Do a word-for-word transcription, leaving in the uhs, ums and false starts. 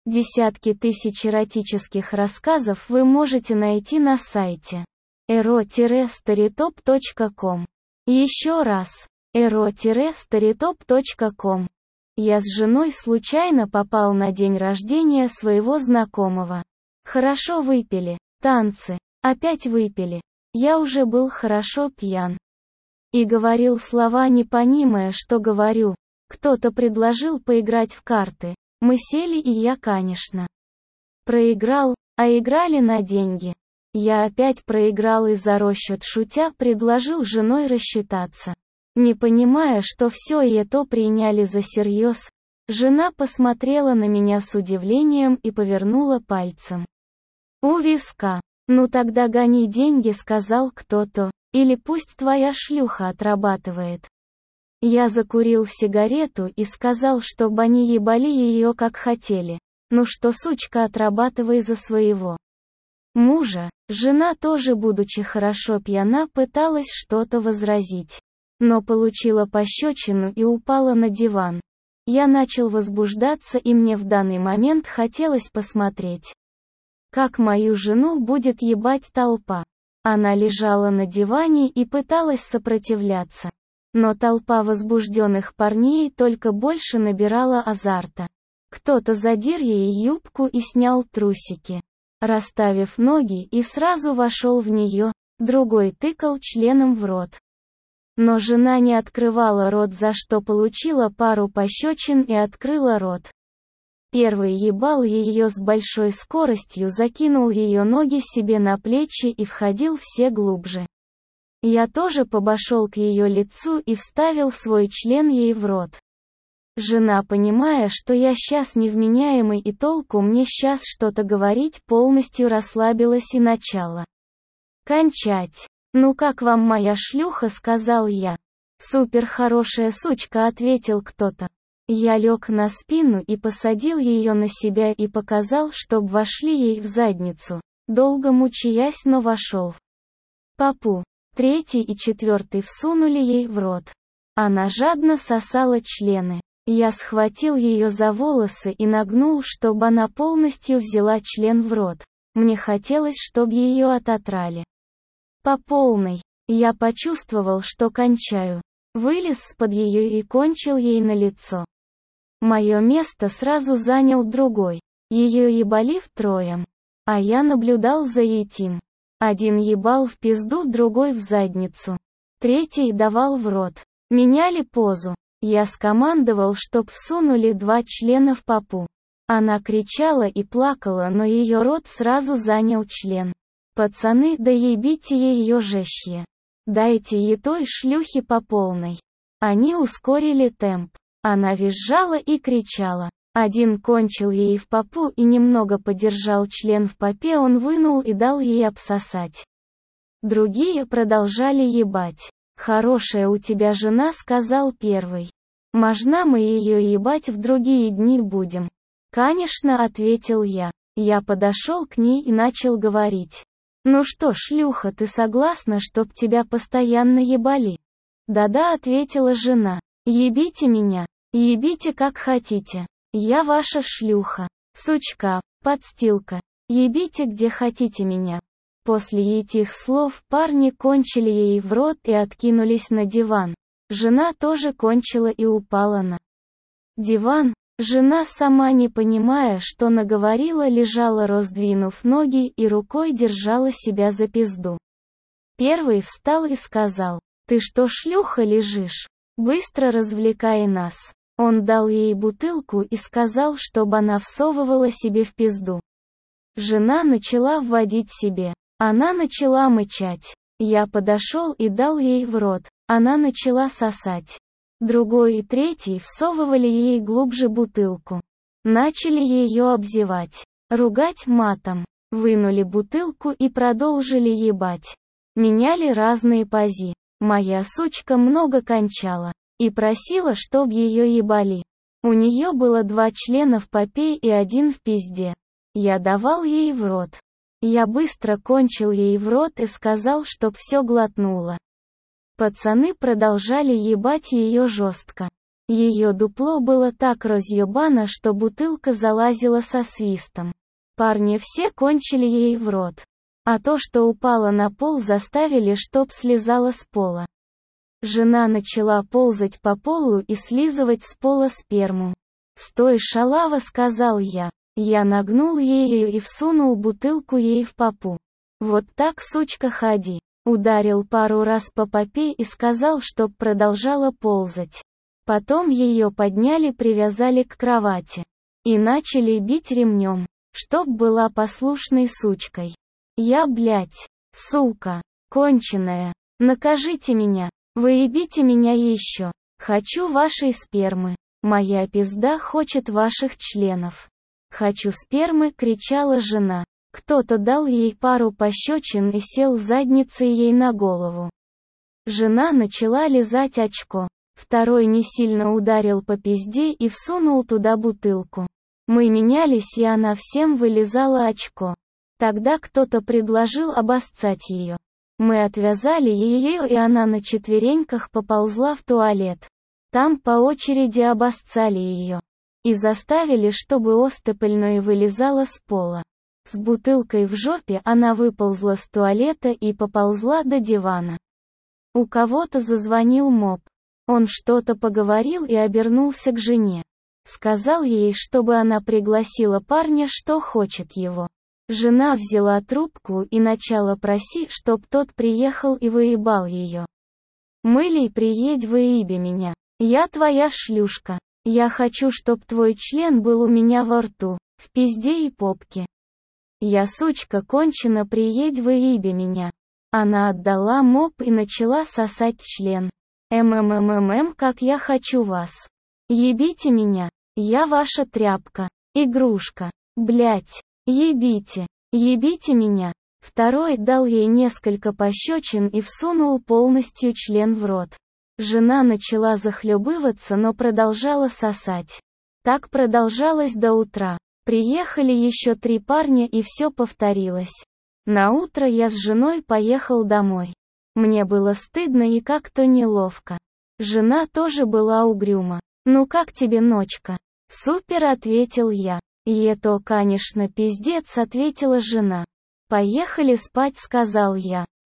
Десятки тысяч эротических рассказов вы можете найти на сайте эро старитоп точка ком. Еще раз, эро старитоп точка ком. Я с женой случайно попал на день рождения своего знакомого. Хорошо выпили, танцы, опять выпили. Я уже был хорошо пьян. И говорил слова, не понимая, что говорю. Кто-то предложил поиграть в карты. Мы сели, и я, конечно, проиграл, а играли на деньги. Я опять проиграл и за расчет шутя предложил женой рассчитаться. Не понимая, что все и это приняли за всерьез, жена посмотрела на меня с удивлением и повернула пальцем у виска. «Ну тогда гони деньги», — сказал кто-то, «или пусть твоя шлюха отрабатывает». Я закурил сигарету и сказал, чтобы они ебали ее как хотели. Ну что, сучка, отрабатывай за своего мужа. Жена тоже, будучи хорошо пьяна, пыталась что-то возразить, но получила пощечину и упала на диван. Я начал возбуждаться, и мне в данный момент хотелось посмотреть, как мою жену будет ебать толпа. Она лежала на диване и пыталась сопротивляться. Но толпа возбужденных парней только больше набирала азарта. Кто-то задир ей юбку и снял трусики, расставив ноги, и сразу вошел в нее, другой тыкал членом в рот. Но жена не открывала рот, за что получила пару пощечин и открыла рот. Первый ебал ее с большой скоростью, закинул ее ноги себе на плечи и входил все глубже. Я тоже побошел к ее лицу и вставил свой член ей в рот. Жена, понимая, что я щас невменяемый и толку мне щас что-то говорить, полностью расслабилась и начала кончать. «Ну как вам моя шлюха?» — сказал я. «Супер хорошая сучка», — ответил кто-то. Я лег на спину и посадил ее на себя и показал, чтоб вошли ей в задницу, долго мучаясь, но вошел в попу. Третий и четвертый всунули ей в рот. Она жадно сосала члены. Я схватил ее за волосы и нагнул, чтобы она полностью взяла член в рот. Мне хотелось, чтобы ее ототрали по полной. Я почувствовал, что кончаю. Вылез с-под ее и кончил ей на лицо. Мое место сразу занял другой. Ее ебали втроем. А я наблюдал за этим. Один ебал в пизду, другой в задницу. Третий давал в рот. Меняли позу. Я скомандовал, чтоб всунули два члена в попу. Она кричала и плакала, но ее рот сразу занял член. «Пацаны, да ебите ее жестче. Дайте ей той шлюхе по полной». Они ускорили темп. Она визжала и кричала. Один кончил ей в попу и немного подержал член в попе, он вынул и дал ей обсосать. Другие продолжали ебать. «Хорошая у тебя жена», — сказал первый. «Можно мы ее ебать в другие дни будем?» «Конечно», — ответил я. Я подошел к ней и начал говорить. «Ну что, шлюха, ты согласна, чтоб тебя постоянно ебали?» «Да-да», — ответила жена. «Ебите меня. Ебите как хотите. Я ваша шлюха. Сучка, подстилка. Ебите где хотите меня». После этих слов парни кончили ей в рот и откинулись на диван. Жена тоже кончила и упала на диван. Жена, сама не понимая, что наговорила, лежала, раздвинув ноги, и рукой держала себя за пизду. Первый встал и сказал: «Ты что, шлюха, лежишь? Быстро развлекай нас». Он дал ей бутылку и сказал, чтобы она всовывала себе в пизду. Жена начала вводить себе. Она начала мычать. Я подошел и дал ей в рот. Она начала сосать. Другой и третий всовывали ей глубже бутылку. Начали ее обзевать. Ругать матом. Вынули бутылку и продолжили ебать. Меняли разные пози. Моя сучка много кончала. И просила, чтоб ее ебали. У нее было два члена в попе и один в пизде. Я давал ей в рот. Я быстро кончил ей в рот и сказал, чтоб все глотнула. Пацаны продолжали ебать ее жестко. Ее дупло было так разъебано, что бутылка залазила со свистом. Парни все кончили ей в рот. А то, что упало на пол, заставили, чтоб слезала с пола. Жена начала ползать по полу и слизывать с пола сперму. «Стой, шалава», — сказал я. Я нагнул ею и всунул бутылку ей в попу. «Вот так, сучка, ходи». Ударил пару раз по попе и сказал, чтоб продолжала ползать. Потом ее подняли, привязали к кровати. И начали бить ремнем, чтоб была послушной сучкой. Я, блядь, сука, конченая. Накажите меня. Выебите меня еще. Хочу вашей спермы. Моя пизда хочет ваших членов. Хочу спермы, кричала жена. Кто-то дал ей пару пощечин и сел задницей ей на голову. Жена начала лизать очко. Второй не сильно ударил по пизде и всунул туда бутылку. Мы менялись, и она всем вылизала очко. Тогда кто-то предложил обоссать ее. Мы отвязали ее, и она на четвереньках поползла в туалет. Там по очереди обоссали ее. И заставили, чтобы остопыльное вылезала с пола. С бутылкой в жопе она выползла с туалета и поползла до дивана. У кого-то зазвонил моп. Он что-то поговорил и обернулся к жене. Сказал ей, чтобы она пригласила парня, что хочет его. Жена взяла трубку и начала просить, чтоб тот приехал и выебал ее. «Мылей, приедь, выеби меня. Я твоя шлюшка. Я хочу, чтоб твой член был у меня во рту, в пизде и попке. Я, сучка, кончена, приедь, выеби меня». Она отдала моп и начала сосать член. «ММММ, как я хочу вас. Ебите меня. Я ваша тряпка. Игрушка. Блять. Ебите. Ебите меня». Второй дал ей несколько пощечин и всунул полностью член в рот. Жена начала захлебываться, но продолжала сосать. Так продолжалось до утра. Приехали еще три парня, и все повторилось. На утро я с женой поехал домой. Мне было стыдно и как-то неловко. Жена тоже была угрюма. «Ну как тебе ночка?» «Супер», — ответил я. «Ето, конечно, пиздец», — ответила жена. «Поехали спать», — сказал я.